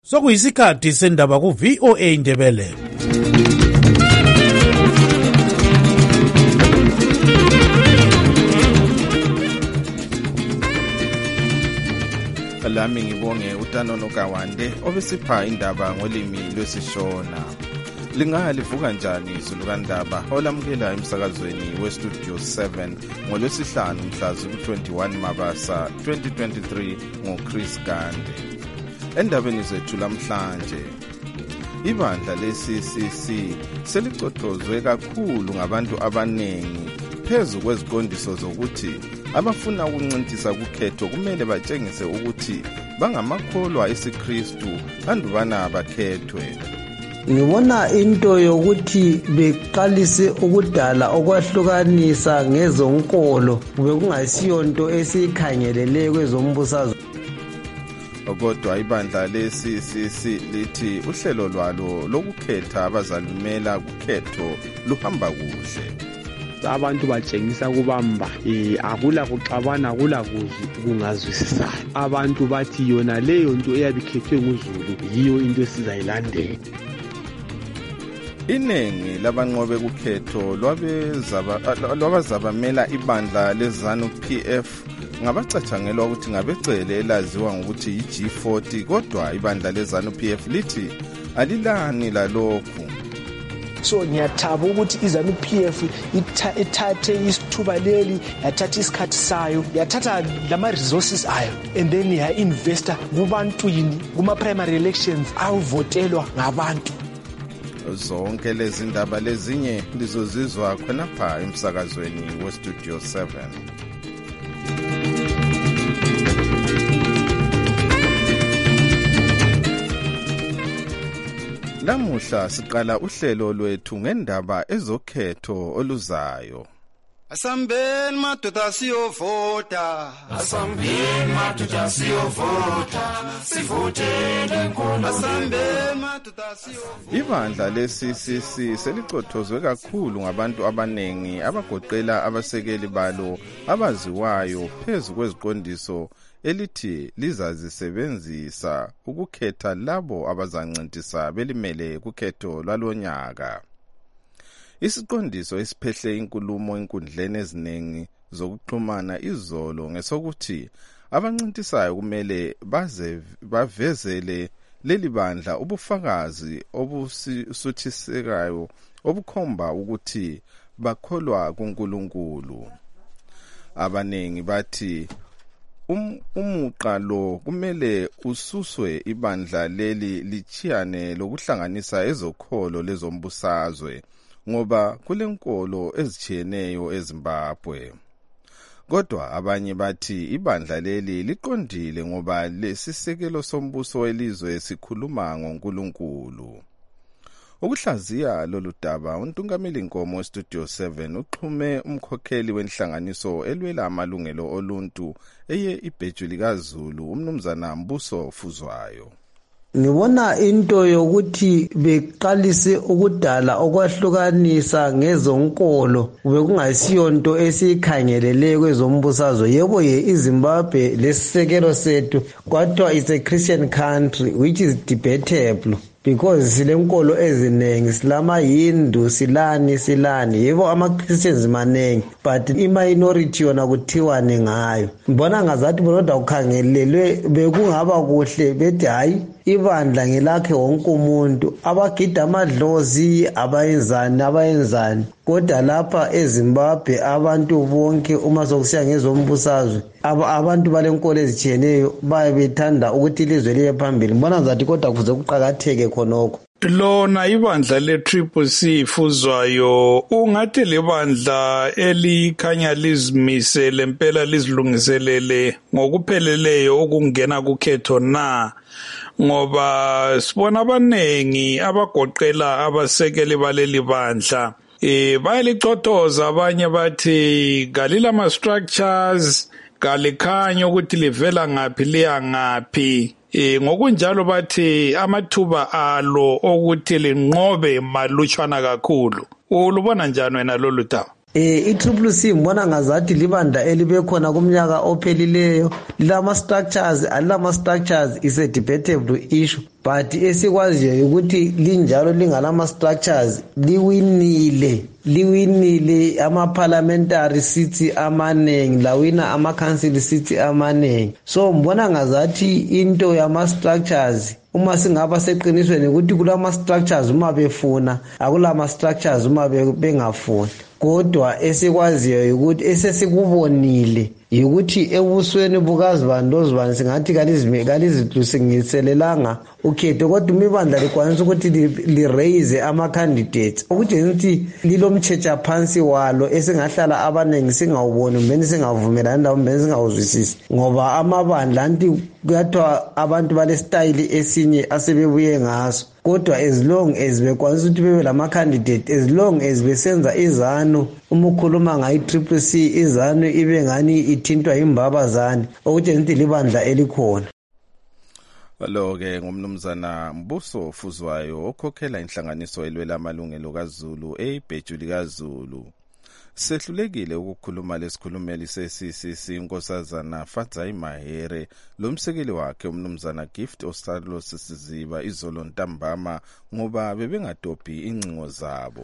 Sokuyisikhathi sendaba ku VOA Indebele. Lami ngibonge uTanono Kawande obesipha indaba ngolimi lwesiShona. Lingalivuka njani izulu kandaba olamukela emsakazweni weStudio 7 ngolwesihlanu mhla ku-21 Mabasa 2023 ngoChris Gande. Endabeni zethu lamhlanje, ibandla le-CCC selicotozwe kakhulu ngabantu abanengi phezu kweziqondiso zokuthi abafuna ukuncintisa kukhetho kumele batshengise ukuthi bangamakholwa esiKristu andubana bakhethwe. Ngibona into yokuthi beqalise ukudala okwahlukanisa ngezonkolo bekungasiyo into esiyikhangelele kwezombusazwe. Kodwa ibandla le-CCC lithi uhlelo lwalo lokukhetha abazalumela kukhetho luhamba kuhle. Abantu batshengisa kubamba akula kuxabana akula kungazwisisana. Abantu bathi yona leyo nto eyabikhethwe nguZulu yiyo into esizayilandela. Iningi labanqobe kukhetho lwabazabamela ibandla leZanu PF ngabacatshangelwa ukuthi ngabecele elaziwa ngokuthi yi-G40, kodwa ibandla leZanu PF lithi alilani lalokhu. So ngiyathaba ukuthi iZanu PF ithathe isithuba leli, yathatha isikhathi sayo, yathatha lama resources ayo, and then ya-investa kubantwini kuma-primary elections awuvotelwa ngabantu. Zonke lezi ndaba lezinye lizozizwa khonapha emsakazweni weStudio 7. Lamuhla siqala uhlelo lwethu ngendaba ezokhetho oluzayo. Asambeni madoda siyovota, asambeni madoda siyovota, sivotele inkolo. Asambeni madoda siyovota. Ibandla le-CCC selicothozwe kakhulu ngabantu abanengi abagoqela abasekeli balo abaziwayo phezu kweziqondiso elithi lizazisebenzisa ukukhetha labo abazancintisa belimele kukhetho lwalonyaka. Isiqondiso esiphehle inkulumo enkundleni eziningi zokuxhumana izolo ngesokuthi abancintisayo kumele bavezele leli bandla ubufakazi obusuthisekayo obukhomba ukuthi bakholwa kuNkulunkulu. Abanengi bathi umuqa lo kumele ususwe ibandla leli lichiyane lokuhlanganisa ezokholo lezombusazwe ngoba kulenkolo ezichiyeneyo eZimbabwe. Kodwa abanye bathi ibandla leli liqondile ngoba lesisekelo sombuso welizwe sikhuluma ngoNkulunkulu. Ukuhlaziya lolu daba uNtungameli Nkomo weStudio 7 uxhume umkhokheli wenhlanganiso elwela amalungelo oluntu eye iBhejuli kaZulu umnumzana Mbuso Fuzwayo. Ngibona into yokuthi beqalise ukudala okwahlukanisa ngezonkolo bekungasiyo into esiyikhangelele kwezombusazwe. Yebo iZimbabwe lesisekelo sethu kodwa it's a Christian country which is debatable because silenkolo eziningi, silamaHindu silani yebo ama-Christians manengi but i-minority yona kuthiwane ngayo. Ngibona ngazathi bona ukhangelelwe bekungaba kuhle bethi hayi ibandla ngelakhe wonke umuntu abagida amadlozi abayenzani kodwa lapha eZimbabwe abantu bonke uma sokusiya ngezombusazwe abantu balenkolo ezichiyeneyo bayebethanda ukuthi ilizwe liye phambili. Ngibona ngazathi kodwa kuze kuqakatheke khonokho. Lona ibandla le-CCC Fuzwayo ungathi lebandla elikhanya lizimisele impela lizilungiselele ngokupheleleyo ukungena kukhetho na, ngoba sibona abanengi abagoqela abasekeli baleli bandla bayalicothoza. Abanye bathi kalilama structures, kalikhanya ukuthi livela ngaphi liya ngaphi. Ngokunjalo bathi amathuba alo ukuthi linqobe malutshwana kakhulu. Ulubona njani wena lolu daba? i-CCC mbona ngazathi libandla elibekhona kumnyaka ophelileyo lilama-structures, alilama-structures is a debatable issue, but esikwaziyo ukuthi linjalo lingalama-structures liwinile ama-parliamentary seats amanengi, lawina ama-council seats amanengi. So mbona ngazathi into yama-structures uma singaba seqinisweni ukuthi kulama-structures uma befuna, akulama-structures uma bengafuni. Kodwa esikwaziyo ukuthi esesikubonile yikuthi ebusweni bukazibani lozibani singathi kalizidlusengiselelanga ukhetho, kodwa imibandla likwanisa ukuthi li-raise ama-candidates okutshengisa ukuthi lilomtshetsha phansi walo esingahlala abaningi singawuboni mbeni singavumelani lawo mbeni singawuzwisisi, ngoba amabandla anti kuyathiwa abantu balesitayili esinye asebebuye ngaso. Kodwa as long as bekwanisa ukuthi bebe lama-candidate, as long as besenza izanu, uma ukhuluma ngayi-CCC izanu ibe ngani ithintwa yimbabazane, okutshengisa ukuthi libandla elikhona. Lo-ke ngumnumzana Mbuso Fuzwayo okhokhela inhlanganiso elwela amalungelo kaZulu eBhejuli kaZulu. Sehlulekile ukukhuluma lesikhulumeli se-CCC unkosazana Fadzai Mahere lomsekeli wakhe umnumzana Gift Osalo Sisiziba izolo ntambama ngoba bebengadobhi incingo zabo.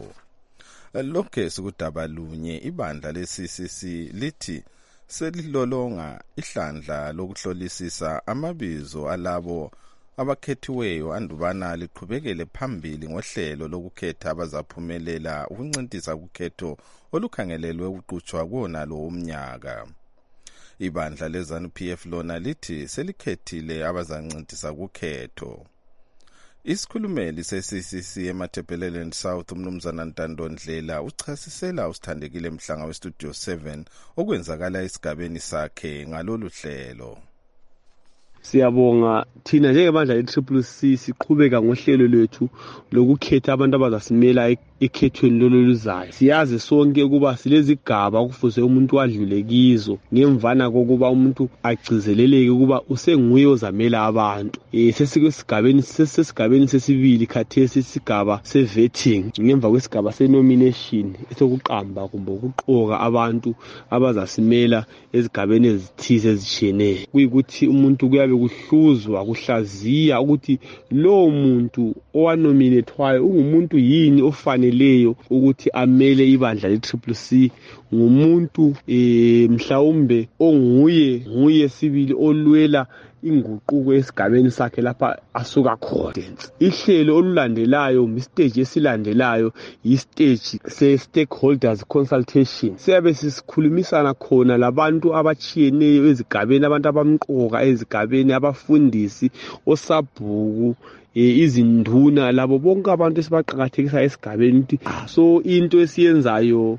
Lokho sikudaba lunye ibandla le-CCC lithi selilolonga ihlandla lokuhlolisisa amabizo alabo abakhethiweyo andubana liqhubekele phambili ngohlelo lokukhetha abazaphumelela ukuncintisa ukhetho olukhangelelwe ukuqhutshwa kuona lo umnyaka. Ibandla leZANU-PF lona lithi selikhethile abazancintisa ukhetho. Isikhulumeli se-CCC eMatabeleland South umnumzana Ntando Ndlela uchasisela usithandekile Mhlanga weStudio 7 okwenzakala esigabeni sakhe ngalolu hlelo. Siyabonga thina njengebandla le-CCC siqhubeka ngohlelo lwethu lokukhetha abantu abazasimela ekhethweni loluzayo. Siyazi sonke ukuba silezigaba okufuze umuntu adlule kizo ngemvana kokuba umuntu agcizeleleke ukuba usenguye ozamela abantu. Sesigabeni sesibili khathesi isigaba se-vetting ngemva kwesigaba se-nomination esokuqamba kumbe ukuqoka abantu abazasimela ezigabeni ezithize ezitshiyeneyo. Kuyikuthi umuntu kuyabe kuhluzwa kuhlaziya ukuthi lo muntu owanominethwayo ungumuntu yini ofaneleyo ukuthi amele ibandla le-CCC, ngumuntu mhlawumbe onguye sibili olwela inguquko esigabeni sakhe lapha asuka khona. Ihlelo olulandelayo istage esilandelayo istage se-stakeholders consultation. Siyabe sisikhulumisana khona labantu abachiyeneyo ezigabeni, abantu abamqoka ezigabeni, abafundisi, osabhuku, izinduna, labo bonke abantu esibaqhakathekisa esigabeni. So into esiyenzayo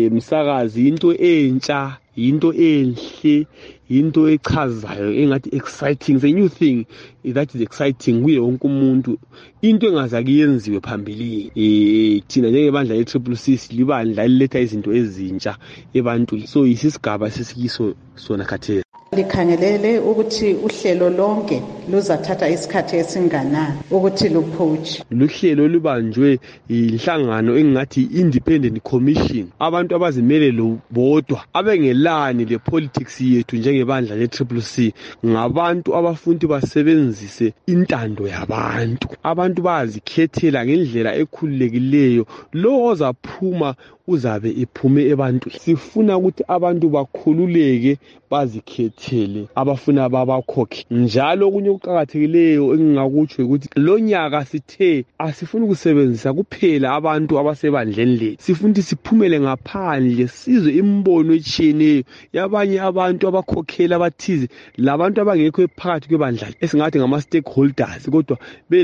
msakazi into entsha, into enhle, into echazayo engathi exciting. It's a new thing that is exciting kuye wonke umuntu, into engazake yenziwe phambili. Thina njengebandla le-CCC libandla eliletha izinto ezintsha ebantwini. So isisigaba sesikiso sona khathesi. Likhangelele ukuthi uhlelo lonke luzathatha isikhathi esinganani ukuthi luphutshe. Luhlelo olubanjwe inhlangano engathi independent commission, abantu abazimele bodwa abengelani le politics yethu njengebandla le-CCC, ngabantu abafundi basebenzise intando yabantu. Abantu bazikhethela ngendlela ekhululekileyo lo ozaphuma uzabe iphume ebantwini. Sifuna ukuthi abantu bakhululeke bazikhethele abafuna babakhokhe. Njalo okunye okuqhakathekileyo engingakutsho ukuthi lo nyaka sithe asifuni ukusebenzisa kuphela abantu abasebandleni lethu, sifuna ukuthi siphumele ngaphandle sizwe imbono etshiyeneyo yabanye abantu abakhokhela abathize, labantu abangekho phakathi kwebandla esingathi ngama-stakeholders kodwa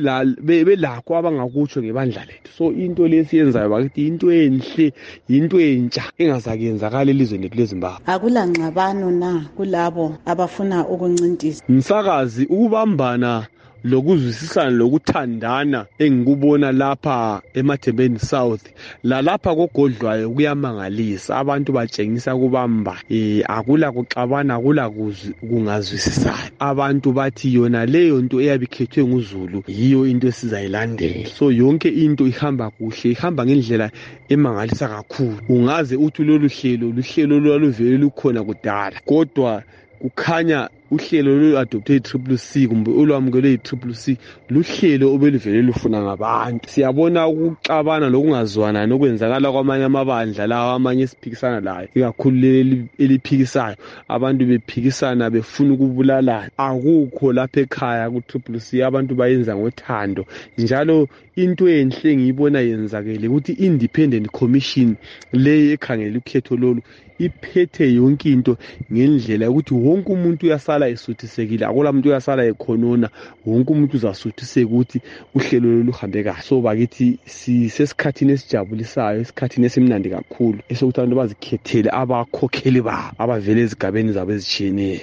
belakho abangakutsho ngebandla lethu. So into lesiyenzayo bakithi into enhle, into entsha engazake yenzakala elizweni lethu leZimbabwe. Akulangxabano na kulabo abafuna ukuncintisa? Msakazi, ukubambana lokuzwisisana lokuthandana engikubona lapha eMathembeni South lapha kogodlwayo kuyamangalisa. Abantu batshengisa kubamba, akula kuxabana, akula kungazwisisana. Abantu bathi yona leyo nto eyabikhethwe nguZulu yiyo into esizayilandela. So yonke into ihamba kuhle, ihamba ngendlela emangalisa kakhulu. Ungaze uthi lolu luhlelo lwaluvele lukhona kudala, kodwa kukhanya uhlelo lolu-adopthe i-CCC kumbe olwamukelwe i-CCC luhlelo obeluvele lufuna ngabantu. Siyabona ukuxabana lokungazwana nokwenzakala kwamanye amabandla lawa amanye esiphikisana layo, ikakhulu eliphikisayo, abantu bephikisana befuna ukubulalana. Akukho lapha ekhaya ku-CCC, abantu bayenza ngothando. Njalo into enhle ngiyibona yenzakele ukuthi independent commission leyo ekhangela ukhetho lolu iphethe yonke into ngendlela ukuthi wonke umuntu uyasala esuthisekile, akula muntu uyasala ekhonona, wonke umuntu uzasuthiseka ukuthi uhlelo lolu luhambe kahle. So bakithi sisesikhathini esijabulisayo, esikhathini esimnandi kakhulu esokuthi abantu bazikhethele abakhokheli babo abavele ezigabeni zabo ezitshiyeneyo.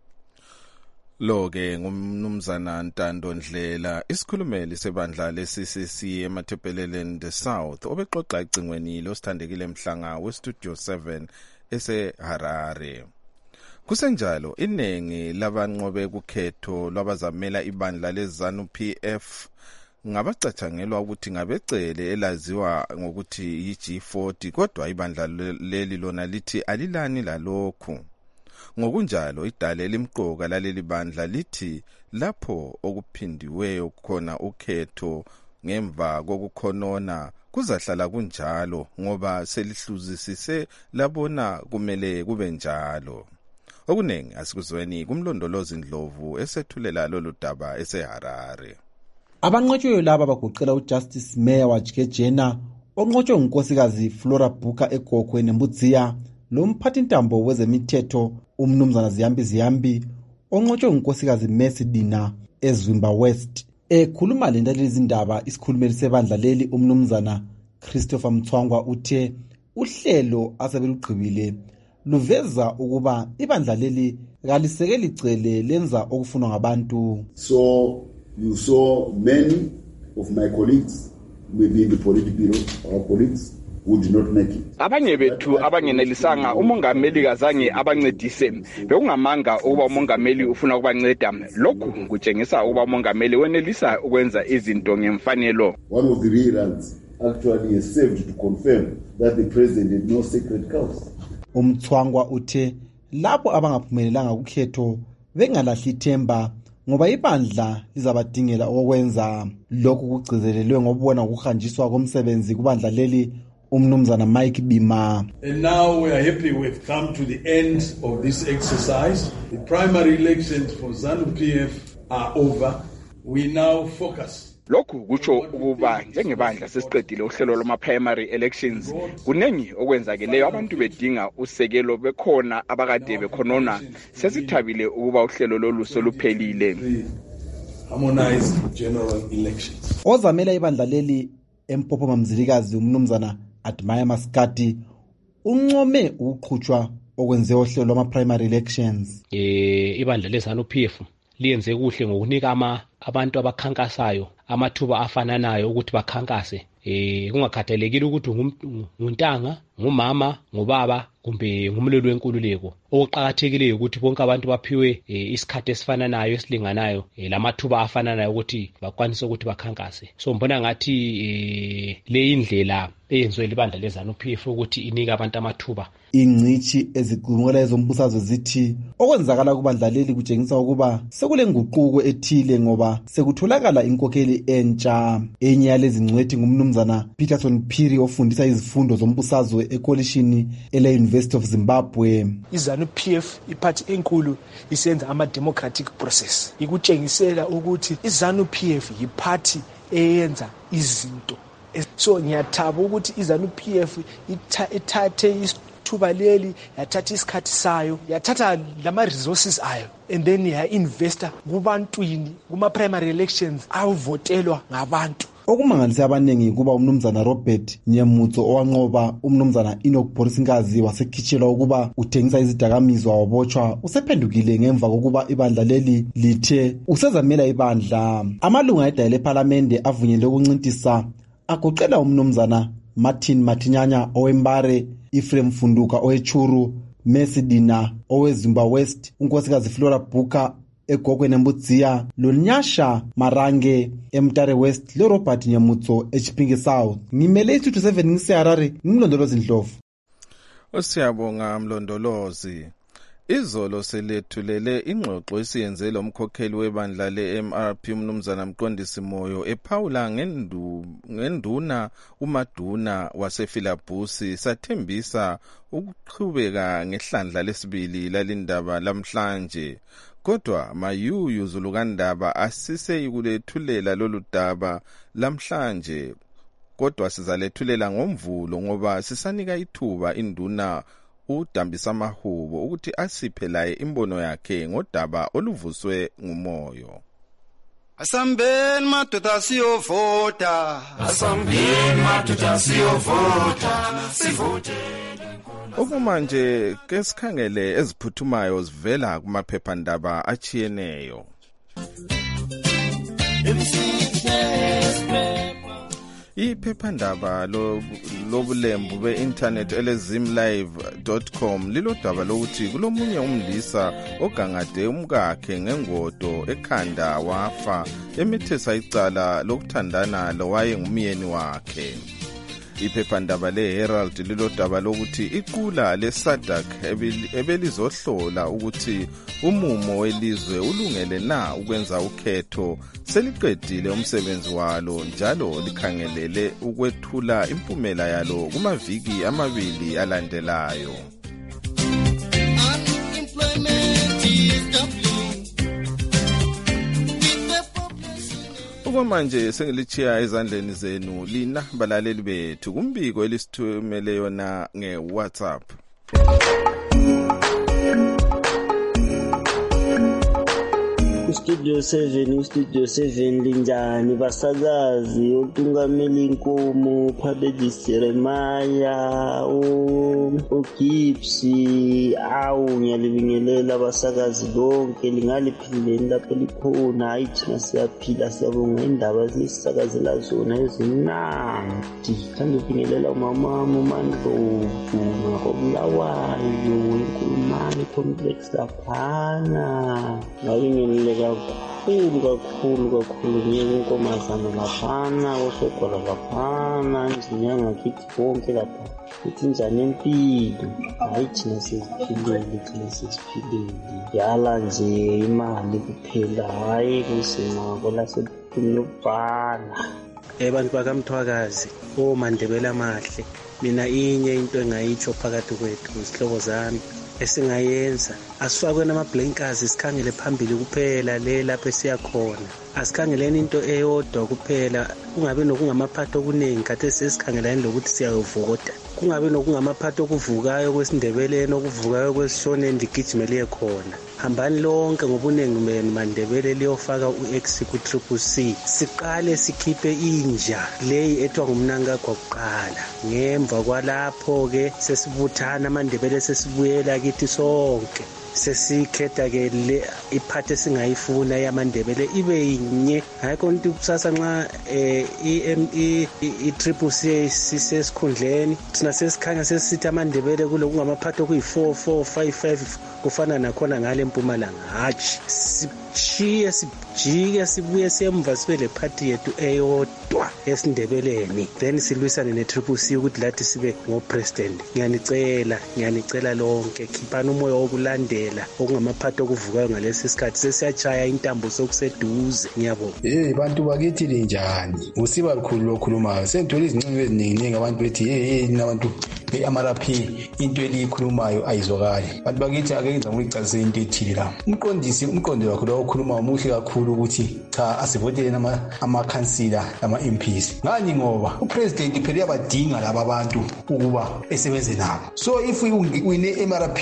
Lo-ke ngumnumzana Ntando Ndlela, isikhulumeli sebandla le-CCC eMathebeleleni the South, obexoxa ecingweni losithandekile Mhlanga weStudio 7 eseHarare. Kusenjalo, iningi labanqobe kukhetho lwabazamela ibandla leZanu PF ngabacatshangelwa ukuthi ngabecele elaziwa ngokuthi yi-G40, kodwa ibandla leli lona lithi alilani lalokhu. Ngokunjalo idale elimqoka laleli bandla lithi lapho okuphindiweyo khona ukhetho ngemva kokukhonona kuzahlala kunjalo ngoba selihluzisise labona kumele kube njalo. Okunengi asikuzweni kumlondolozi Ndlovu esethulela lolu daba eseHarare. Abanqotshwe laba bagoqela uJustice Mayor waJikejena, onqotshwe ngunkosikazi Flora Buka eGokwe neMbudziya, lo mphathintambo wezemithetho umnumzana Ziyambi, onqotshwe ngunkosikazi Mercy Dina eZwimba West. Ekhuluma lendaba izindaba, isikhulumeli sebandla leli umnumzana Christopher Mthwangwa uthe uhlelo asebelugqibile luveza ukuba ibandla leli kalisekeli icele lenza okufunwa ngabantu. So you saw many of my colleagues, maybe in the political bureau, our colleagues who did not make it. Abanye bethu abangenelisanga umongameli kazange abancedise. Bekungamanga ukuba umongameli ufuna ukubanceda. Lokhu kutshengisa ukuba umongameli wenelisa ukwenza izinto ngemfanelo. One of the reasons actually is saved to confirm that the president had no secret cause. Umthwangwa uthe lapho abangaphumelelanga kukhetho bengalahli ithemba ngoba ibandla lizabadingela okwenza. Lokhu kugcizelelwe ngobona ukuhanjiswa komsebenzi kubandla leli umnumzana Mike Bima. And now we are happy we've come to the end of this exercise. The primary elections for ZANU PF are over. We now focus. Lokhu kutsho ukuba njengebandla sesiqedile uhlelo lwama-primary elections, kunengi okwenzakeleyo abantu bedinga usekelo bekhona abakade bekhonona. Sesithabile ukuba uhlelo lolu soluphelile. Harmonized general elections. Ozamela ibandla leli eMpopo Mamzilikazi umnumzana Admire Maskati uncome ukuqhutshwa okwenziwa uhlelo lwama-primary elections. Ibandla leZANU PF liyenze kuhle ngokunika abantu abakhankasayo amathuba afananayo ukuthi bakhankase. Kungakhathalekile ukuthi nguntanga, ngumama, ngubaba kumbe ngumlilo wenkululeko. Okuqhakathekileyo ukuthi bonke abantu baphiwe isikhathi esifananayo esilinganayo, lamathuba afananayo ukuthi bakwanise ukuthi bakhankase. So mbona ngathi le indlela eyenziwe libandla leZANU PF ukuthi inika abantu amathuba. Ingcithi eziqhumula ezombusazwe zithi okwenzakala kubandla leli kutshengisa ukuba sekule nguquko ethile ngoba sekutholakala inkokheli entsha. Enye yalezi ngcwethi ngumnumzana Peterson Phiri ofundisa izifundo zombusazwe ekolishini ele-University of Zimbabwe. iZANU PF iphathi enkulu isenza ama-democratic process. Ikutshengisela ukuthi iZANU PF yiphathi eyenza izinto. So ngiyathaba ukuthi iZANU PF ithathe ithuba leli, yathatha isikhathi sayo, yathatha lama-resources ayo, and then ya-investa kubantwini kuma-primary elections awuvotelwa ngabantu. Okumangalise abaningi kuba umnumzana Robert Nyemutso owanqoba umnumzana Enoch Borisingazi wasekhitshelwa ukuba uthengisa izidakamizwa wabotshwa usephendukile ngemva kokuba ibandla leli lithe usezamela ibandla. Amalunga edayile eParliament avunyelwe ukuncintisa agoqela umnumzana Martin Matinyanya owembare, Ephraim Funduka owechuru, Mercy Dina oweZimba West, unkosikazi Flora Buka eGogwe neMbudziya, loNyasha Marange eMtare West, leRobert Nyemutso eChipinge South. Ngimele isithuthi 7 ngiseHarare, ngimlondolozi Ndlovu. Siyabonga Mlondolozi. Izolo selethulele ingxoxo esiyenze lo mkhokheli webandla le-MRP umnumzana Mqondisi Moyo ephawula ngenduna uMaduna waseFilabusi sathembisa ukuqhubeka ngehlandla lesibili lalindaba lamhlanje. Kodwa mayuyu zulukandaba asise ikulethulela lolu daba lamhlanje. Kodwa sizalethulela ngomvulo ngoba sisanika ithuba induna uDambisa Mahubo ukuthi asiphe laye imbono yakhe ngodaba oluvuswe ngumoyo. Asambeni madoda siyovota. Asambeni madoda siyovota. Sivote. Okumanje ke sikhangele eziphuthumayo zivela kumaphephandaba achiyeneyo. Iphephandaba lobulembu be-internet elezimlive.com lilodaba lokuthi kulomunye umlisa ogangade umkakhe ngengodo ekhanda wafa emethesa icala lokuthandana lowaye ngumyeni wakhe. Iphephandaba le-Herald lilodaba lokuthi iqula le-SADC ebelizohlola ukuthi umumo welizwe ulungele na ukwenza ukhetho seliqedile umsebenzi walo njalo likhangelele ukwethula impumela yalo kumaviki 2 alandelayo. Okwamanje sengilichiya ezandleni zenu lina balaleli bethu kumbiko elisithumele yona ngeWhatsApp. Studio 7 linjani basakazi utungameli inkomo Phabedi Jeremiah uGipsy ngiyalibingelela basakazi bonke lingaliphileni lapho likhona ayithina siyaphila siyabonga indaba zisakazela zona ezinandi thanda ukubingelela umama uMandlovu ngobulawayo inkulumani complex laphana ngabingelela kakhulu ngeke inkomazana laphana osogola laphana izinyanga kithi bonke lapha ithi njani empilo hayi thina sesiphilile yala nje imali kuphela hayi kusima kolasephini lokubhala abantu bakamthwakazi oMandebela amahle mina inye into engayitsho phakathi kwethu isihlobo zami esingayenza asifakwe namablankers sikhangele phambili kuphela le lapho siyakhona asikhangeleni into eyodwa kuphela kungabe nokungamaphatho okuningi kade sesikhangelani lokuthi siyavota kungabe nokungamaphatho okuvukayo kwesindebeleni okuvukayo kwesishoneni ligijimele khona hambani lonke ngobunengi Mandebele liyofaka uX ku-CCC siqale sikhiphe inja leyi ethwa ngumnanga kwakuqala ngemva kwalapho ke sesibuthana Mandebele sesibuyela kithi sonke sesikhetha ke le iphathi esingayifuna yaMandebele ibe yinye hayi konke kusasa nxa i-CCC sisesikhundleni thina sesikhanya sesithi aMandebele kulo kungamaphathi okuyi4 4 5 5 kufana nakhona ngale eMpumalanga hatshi sijike sibuye semva sibe le party yethu eyodwa esindebeleni then silwisane ne-CCC ukuthi lathi sibe ngo-president ngiyanicela lonke khiphani umoya wokulandela okungamaphathi okuvukayo ngalesi sikhathi sesiyatshaya intambo sokuseduze ngiyabonga bantu bakithi linjani usiba likhulu lokhulumayo senthola izincingo eziningi abantu bethi nabantu be-MRP into eliyikhulumayo ayizwakali. Bantu bakithi ake ngiza ngikuchazisele into ethile la. Umqondo wakho lo okhuluma umuhle kakhulu ukuthi cha asivoteleni amakhansila ama-MPs. Ngani ngoba upresident phela uyabadinga laba abantu ukuba esebenze nabo. So if wine MRP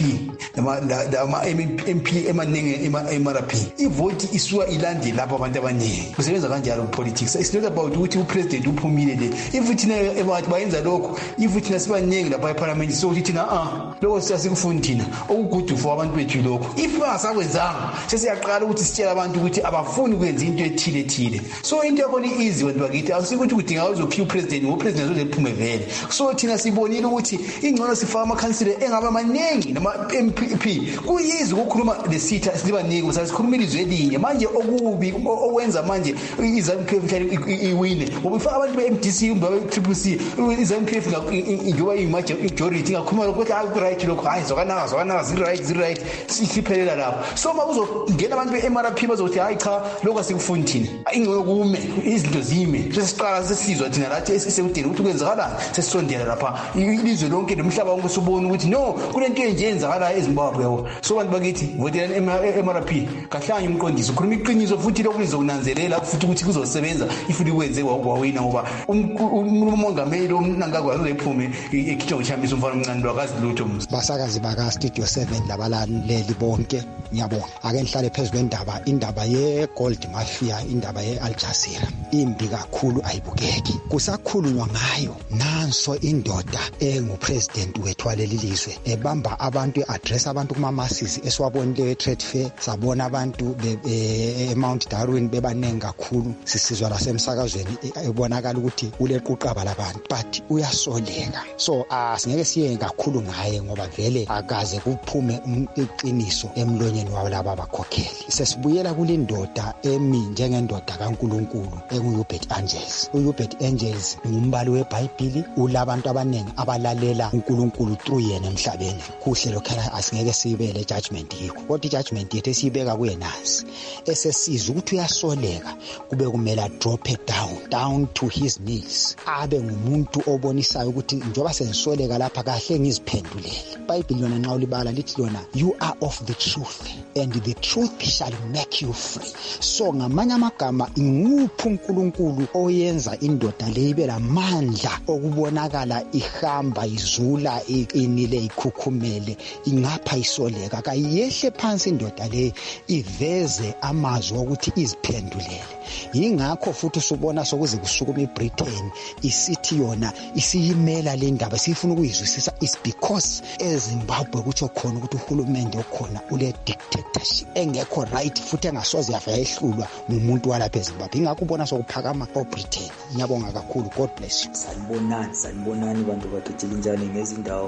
ama-MP emaningi MRP ivoti isuka ilande lapho abantu abaningi. Kusebenza kanjalo politics. It's not about ukuthi upresident uphumile le. If thina ebathi bayenza lokho, if thina sibaningi lapha eParliament so thina lokho siyasikufundi thina okugudu for abantu bethu lokho. If bangasakwenzanga sesiyaqala ukuthi sitshela abantu ukuthi abafuni ukwenza into ethile. So into yakho easy wena bakithi asikuthi kudinga uzophiwa upresident ngopresident uzephume vele. So thina sibonile ukuthi ingcono sifaka amakhansila engaba maningi nama-MP kuyizi ukukhuluma lesitha silibaningi usasikhuluma ilizwe elinye manje okubi owenza manje iZANU-PF iwine ngoba ifaka abantu be-MDC umba be-CCC iZANU-PF njengoba i-majority ingakhuluma lokho ukuthi right lokho hayi zokanaka ziri-right sihiphelela lapho. So uma kuzongena abantu be-MRP bazokuthi hayi cha lokho asikufundi thina ingcono kume izinto zime sesiqala sesizwa thina lathi esekudeni ukuthi kwenzakalani sesisondela lapha ilizwe lonke nomhlaba wonke usubona ukuthi no kunento enje yenzakala eZimbabwe. So bantu bakithi votelani MRP kahlanye umqondisi ukhuluma iqiniso futhi lokho lizokunanzelela futhi ukuthi kuzosebenza ifuni kwenze wawina ngoba umongameli omnankakwazi uzephume ekhitho chambisa umfana omncane lwakazi lutho basakazi baka Studio 7 labalaleli bonke ngiyabonga ake nihlale phezulu indaba ye-Gold Mafia indaba ye-Al Jazeera imbi kakhulu ayibukeki kusakhulunywa ngayo nanso indoda engupresident wethu waleli lizwe ebamba abantu address abantu kuma-masses esiwabonile e-trade fair sabona abantu eMount Darwin bebaningi kakhulu sisizwa lasemsakazweni ebonakala ukuthi ulequqaba labantu but uyasoleka. So asingeke siye kakhulu ngaye ngoba vele akaze kuphume iqiniso emlonyeni wabo laba abakhokheli. Sesibuyela kulindoda emi njengendoda kaNkulunkulu enguHubert Angels. uHubert Angels ngumbali weBhayibheli ulabantu abaningi abalalela uNkulunkulu through yena emhlabeni. Kuhle lokho asingeke sibele judgment yikho kodwa ijudgment yethu esiyibeka kuye nasi esesiza ukuthi uyasoleka kube kumele drop it down to his knees abe ngumuntu obonisayo ukuthi njoba sengisoleka lapha kahle ngiziphendulele. iBhayibheli lona nxa ulibala lithi lona you are of the truth and the truth shall make you free. So ngamanye amagama inguphi uNkulunkulu oyenza indoda le ibe lamandla okubonakala ihamba izula iqinile ikhukhumele ingapha isoleka kayehle phansi indoda le iveze amazwi ukuthi iziphendulele. Yingakho futhi usubona sokuze kusukuma iBritain isithi yona isiyimela le ndaba sifuna ukuyizwisisa is because eZimbabwe kutsho khona ukuthi uhulumende okhona ule dictatorship engekho right futhi engasoze yafa ehlulwa ngumuntu walapha eZimbabwe. Ingakho ubona sokuphakama oBritain. Ngiyabonga kakhulu. God bless you. Sanibonani bantu bakithi linjani ngezindawo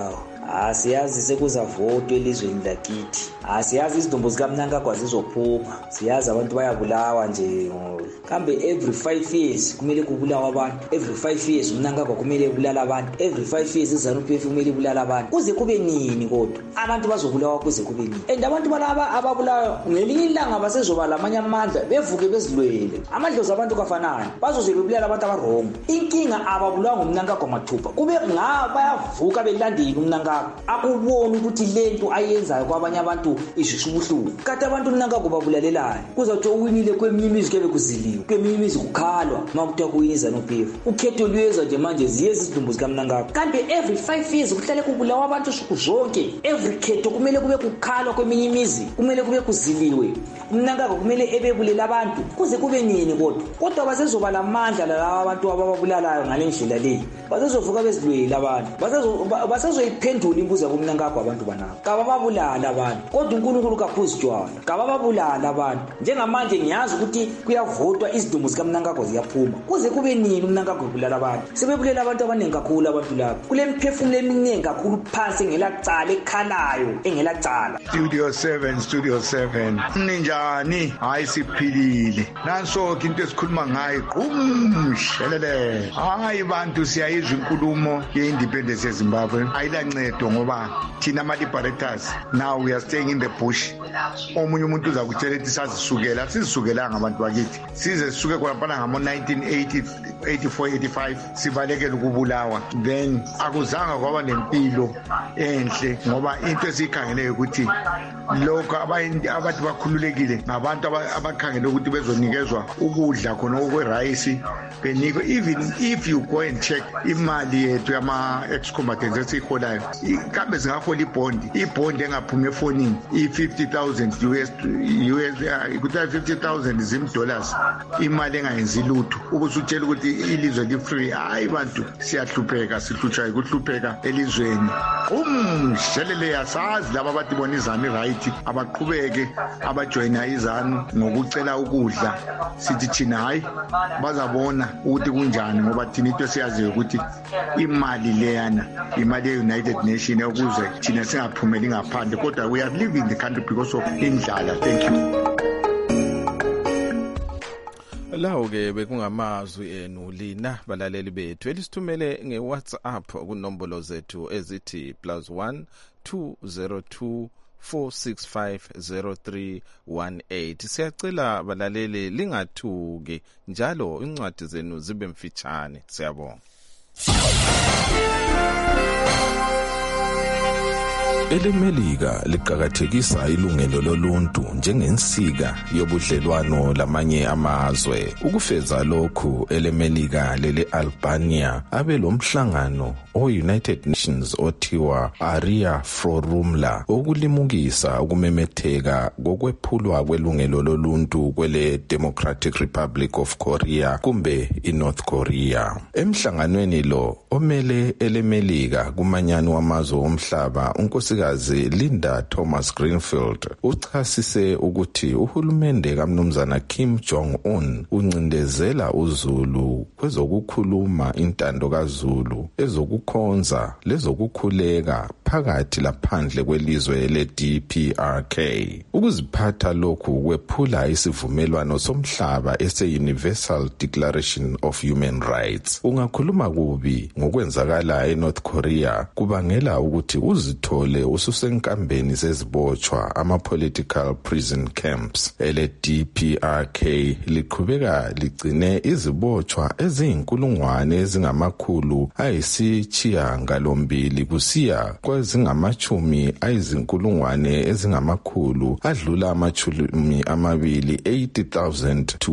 siyazi sekuzavotwa elizweni lakithi. Siyazi izidumbu zikaMnangagwa zizophuma. Siyazi abantu bayabulawa nje kambe every 5 years kumele kubulawa abantu. Every 5 years uMnangagwa kumele ebulala abantu. Every 5 years iZANU-PF kumele ibulala abantu. Kuze kube nini kodwa? Abantu bazobulawa kuze kube nini? And abantu balaba ababulawa ngelinye ilanga basezoba lamanye amandla bevuke bezilwele. Amandlozi abantu kafanana. Bazoze bebulala abantu abarongo. Inkinga ababulawa nguMnangagwa mathupha. Kube bayavuka belandile uMnangagwa. Akubona ukuthi lento ayenzayo kwabanye abantu ishubuhlungu. Kade abantu uMnangagwa babulalelana. Kuzathi uwinile kweminye imizi kebe kuziliwe. Kweminye imizi kukhalwa makuthiwa kuyini iZANU-PF. Ukhetho lweza nje manje ziyeza izidumbu zikaMnangagwa. Kanti every 5 years kuhlale kubulawa abantu suku zonke. Every khetho kumele kube kukhalwa kweminye imizi. Kumele kube kuziliwe. uMnangagwa kumele ebebulela abantu. Kuze kube nini kodwa basezoba lamandla laba abantu ababulalayo ngalendlela le. Basezovuka bezilwela abantu. Basezoyiphendula imbuzo yaboMnangagwa abantu banabo. Kabababulala abantu. Kodwa uNkulunkulu kaphuzijwana. Kabababulala abantu. Njengamanje ngiyazi ukuthi kuyavotwa izidumbu zikaMnangagwa ziyaphuma. Kuze kube nini uMnangagwa ebulala abantu? Sebebulela abantu abaningi kakhulu abantu lapha. Kule mphefumulo eminingi kakhulu phansi engelacala ekhalayo engelacala. Studio 7 ninjani njani? Hayi siphilile. Nanso into esikhuluma ngayo qumshelele. Hayi bantu siyayizwa inkulumo ye-independence yeZimbabwe. Ayilancedo ngoba thina ama-liberators now we are staying in the bush. Omunye umuntu uza kutshela ukuthi sizisukelanga abantu bakithi. Size sisuke kwaphana ngamo-1980 84-85 sibalekele ukubulawa. Then akuzanga kwaba nempilo enhle ngoba into esiyikhangeleyo ukuthi lokho abantu bakhululekile ngabantu abakhangele ukuthi bezonikezwa ukudla khona okwerayisi benikwe. Even if you go and check imali yethu yama-ex-combatants esiyiholayo kambe singahola ibhondi engaphumi efonini i-50,000 US kuthiwa 50,000 zim-dollars, imali engayenzi lutho ubusutshela ukuthi ilizwe li-free. Hayi bantu siyahlupheka, sihlutshwa yikuhlupheka elizweni. Shelele yasazi laba abathi bona izanu right abaqhubeke abajoyina izanu ngokucela ukudla. Sithi thina hayi bazabona ukuthi kunjani ngoba thina into siyaziyo ukuthi imali leyana imali ye-United Nations ukuze thina singaphumeli ngaphandle, kodwa we are living the country because of indlala. Thank you. Lawo ke bekungamazwi enu lina balaleli bethu elisithumele ngeWhatsApp kunombolo zethu ezithi +1 202 4650318. Siyacela balaleli lingathuki njalo incwadi zenu zibe mfitshane. Siyabonga. EleMelika liqhakathekisa ilungelo loluntu njengensika yobudlelwano lamanye amazwe. Ukufeza lokhu eleMelika lele-Albania abe lomhlangano o-United Nations othiwa Aria Forumla ukulimukisa ukumemetheka kokwephulwa kwelungelo loluntu kwele Democratic Republic of Korea kumbe iNorth Korea. Emhlanganweni lo omele eleMelika kumanyano wamazwe omhlaba unkosikazi Linda Thomas-Greenfield uchasise ukuthi uhulumende kaMnumzana Kim Jong-un uncindezela uZulu kwezokukhuluma intando kaZulu ezokukhonza lezokukhuleka phakathi laphandle kwelizwe le-DPRK. Ukuziphatha lokhu kwephula isivumelwano somhlaba ese-Universal Declaration of Human Rights. Ungakhuluma kubi ngokwenzakala eNorth Korea kubangela ukuthi uzithole ususenkambeni zezibotshwa ama-political prison camps. ele-DPRK liqhubeka ligcine izibotshwa eziyinkulungwane ezingamakhulu ayisishiyagalombili kusiya kwezingamachumi ayizinkulungwane ezingamakhulu adlula amachumi amabili 80,000 to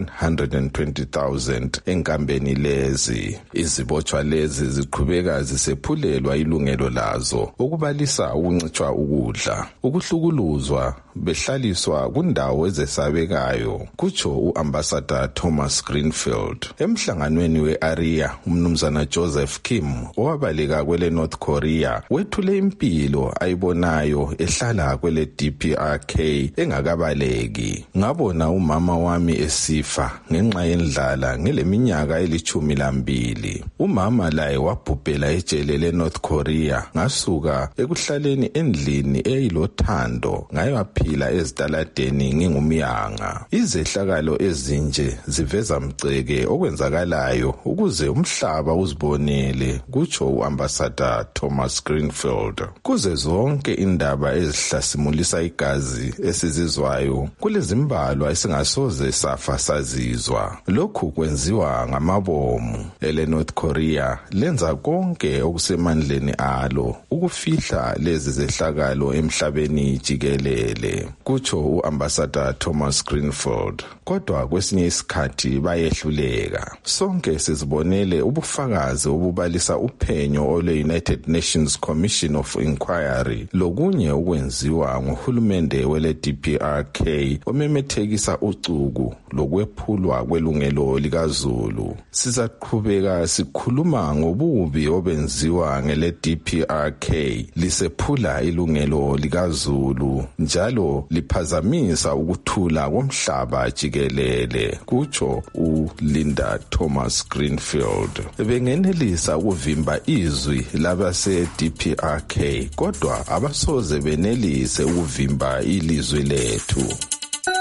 120,000 enkambeni lezi. Izibotshwa lezi ziqhubeka zisephulelwa ilungelo lazo ukubalisa ukuncitshwa ukudla, ukuhlukuluzwa, behlaliswa kundawo ezesabekayo, kutsho uAmbassador Thomas Greenfield. Emhlanganweni we-Aria umnumzana Joseph Kim owabaleka kwele North Korea wethule impilo ayibonayo ehlala kwele DPRK engakabaleki. Ngabona umama wami esifa ngenxa yendlala ngeleminyaka eli12. Umama laye wabhubhela ejele leNorth Korea ngasuka ekuhlaleni endlini eyilothando ngayaphila ezitaladeni ngingumyanga. Izehlakalo ezinje ziveza mceke okwenzakalayo ukuze umhlaba uzibonele, kutsho uAmbassador Thomas Greenfield. Kuze zonke indaba ezihlasimulisa igazi esizizwayo kulezimbalwa esingasoze safa sazizwa. Lokhu kwenziwa ngamabomu. Ele-North Korea lenza konke okusemandleni alo ukufihla lezi zehlakalo emhlabeni jikelele, kutsho uAmbassador Thomas Greenfield. Kodwa kwesinye isikhathi bayehluleka. Sonke sizibonele ubufakazi obubalisa uphenyo ole-United Nations Commission of Inquiry lokunye ukwenziwa ngohulumende wele DPRK omemethekisa ucuku lokwephulwa kwelungelo likaZulu. Sizaqhubeka sikhuluma ngobubi obenziwa ngele DPRK lisephula ilungelo likaZulu njalo liphazamisa ukuthula komhlaba jikelele, kutsho uLinda Thomas Greenfield. Bengenelisa ukuvimba izwi labase DPRK kodwa abasoze benelise ukuvimba ilizwi lethu.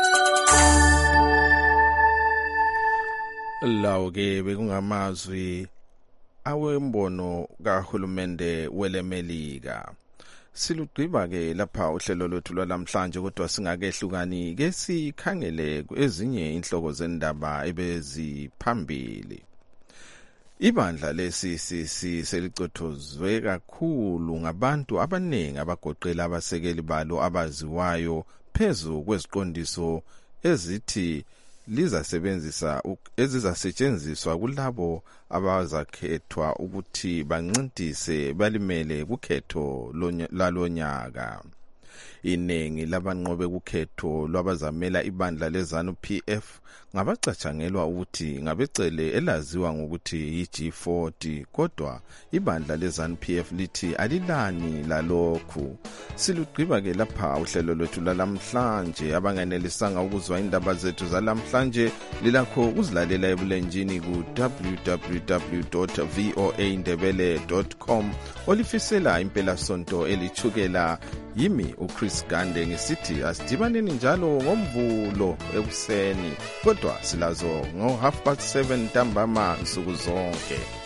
lawo ke bekungamazwi awembono kahulumende welemelika. Silugqiba ke lapha uhlelo lwethu lwalamhlanje, kodwa singakehlukani ke sikhangele ezinye inhloko zendaba ebeziphambili. Ibandla leCCC selicothozwe kakhulu ngabantu abaningi abagoqela abasekeli balo abaziwayo phezu kweziqondiso ezithi ezizasetshenziswa kulabo abazakhethwa ukuthi bancintise balimele kukhetho lalonyaka. Iningi labanqobe kukhetho lwabazamela ibandla leZANU-PF ngabacatshangelwa ukuthi ngabecele elaziwa ngokuthi yi-G40, kodwa ibandla leZANU-PF lithi alilani lalokhu. Silugqiba ke lapha uhlelo lwethu lalamhlanje. Abanganelisanga ukuzwa indaba zethu zalamhlanje lilakho ukuzilalela ebulenjini ku www.voaindebele.com. olifisela impela sonto elichukela. Yimi uChris Gande ngisithi asidibaneni njalo ngomvulo ekuseni, kodwa silazo ngo 7:30 ntambama nsuku zonke.